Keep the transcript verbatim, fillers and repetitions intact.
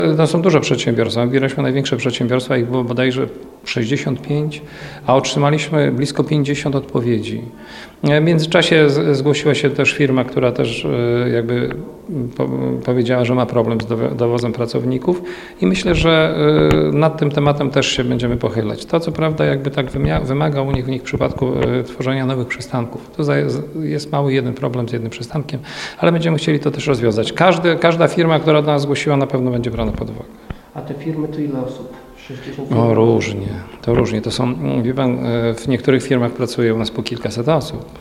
To są duże przedsiębiorstwa. Wybieraliśmy największe przedsiębiorstwa, ich było bodajże sześćdziesiąt pięć, a otrzymaliśmy blisko pięćdziesiąt odpowiedzi. W międzyczasie zgłosiła się też firma, która też jakby powiedziała, że ma problem z dowozem pracowników i myślę, że nad tym tematem też się będziemy pochylać. To co prawda jakby tak wymaga u nich w nich w przypadku tworzenia nowych przystanków. To jest mały jeden problem z jednym przystankiem, ale będziemy chcieli to też rozwiązać. Każdy, każda firma, która do nas zgłosiła, na pewno będzie brana pod uwagę. A te firmy to ile osób? sześćdziesiąt? O, różnie, to różnie. To są, wie pan, w niektórych firmach pracuje u nas po kilkaset osób.